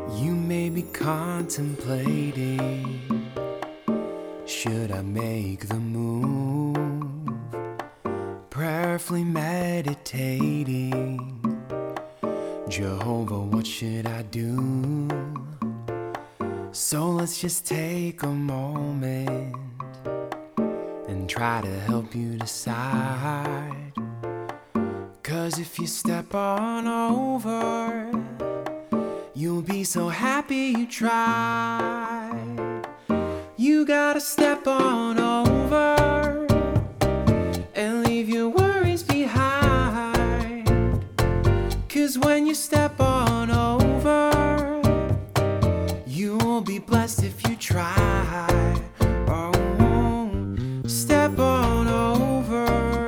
You may be contemplating, should I make the move? Prayerfully meditating, Jehovah, what should I do? So let's just take a moment and try to help you decide. 'Cause if you step on over, you'll be so happy you tried. You gotta step on over and leave your worries behind. 'Cause when you step on over, you will be blessed if you try. Oh, step on over.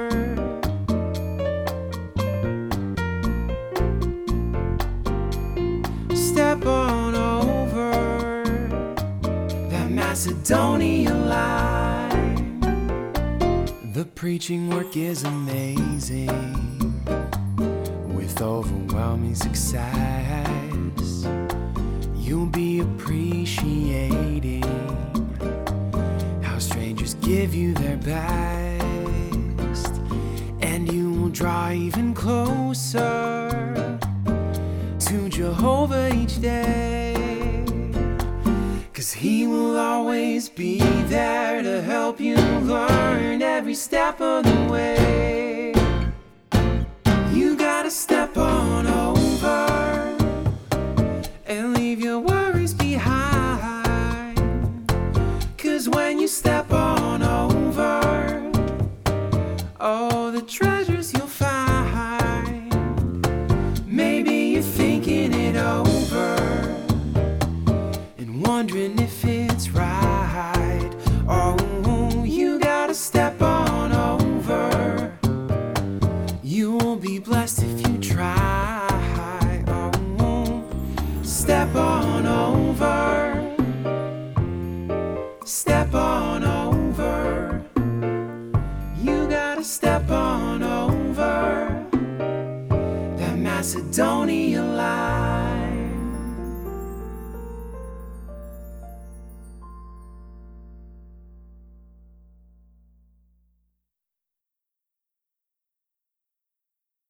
Step on over that Macedonia line. The preaching work is amazing, with overwhelming success. You'll be appreciating how strangers give you their best, and you will draw even closer to Jehovah each day. 'Cause he will always be there to help you learn every step of the way. You gotta step on over and leave your worries behind. 'Cause when you step on over, all the treasures you'll find. Maybe you're thinking it over and wondering if it's right. Oh, you gotta step on over. You will be blessed if you try. Oh, step on over. Step on over. You gotta step on over that Macedonia line.